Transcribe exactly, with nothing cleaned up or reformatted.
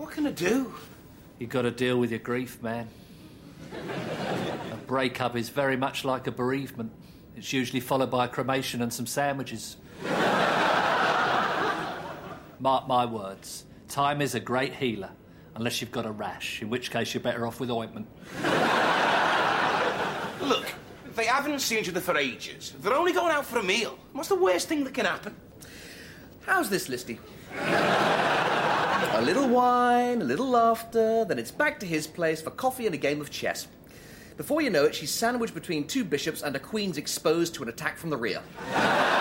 What can I do? You got to deal with your grief, man. A breakup is very much like a bereavement. It's usually followed by a cremation and some sandwiches. Mark my words. Time is a great healer, unless you've got a rash, in which case you're better off with ointment. Look, they haven't seen each other for ages. They're only going out for a meal. What's the worst thing that can happen? How's this, Listy? A little wine, a little laughter, then it's back to his place for coffee and a game of chess. Before you know it, she's sandwiched between two bishops and a queen's exposed to an attack from the rear.